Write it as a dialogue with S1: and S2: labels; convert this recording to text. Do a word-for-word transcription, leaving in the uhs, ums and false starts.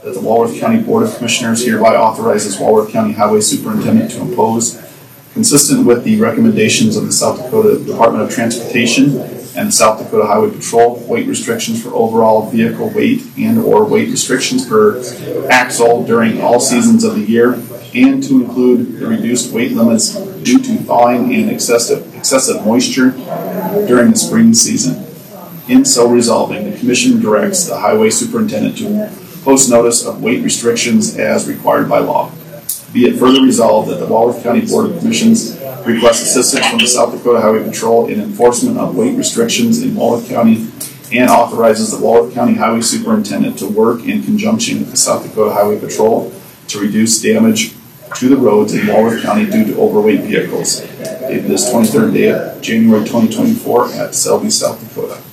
S1: That the Walworth County Board of Commissioners hereby authorizes Walworth County Highway Superintendent to impose, consistent with the recommendations of the South Dakota Department of Transportation and the South Dakota Highway Patrol, weight restrictions for overall vehicle weight and or weight restrictions per axle during all seasons of the year, and to include the reduced weight limits due to thawing and excessive, excessive moisture during the spring season. In so resolving, the Commission directs the Highway Superintendent to post notice of weight restrictions as required by law. Be it further resolved that the Walworth County Board of Commissions requests assistance from the South Dakota Highway Patrol in enforcement of weight restrictions in Walworth County, and authorizes the Walworth County Highway Superintendent to work in conjunction with the South Dakota Highway Patrol to reduce damage to the roads in Walworth County due to overweight vehicles. Dated this twenty-third day of January twenty twenty-four at Selby, South Dakota.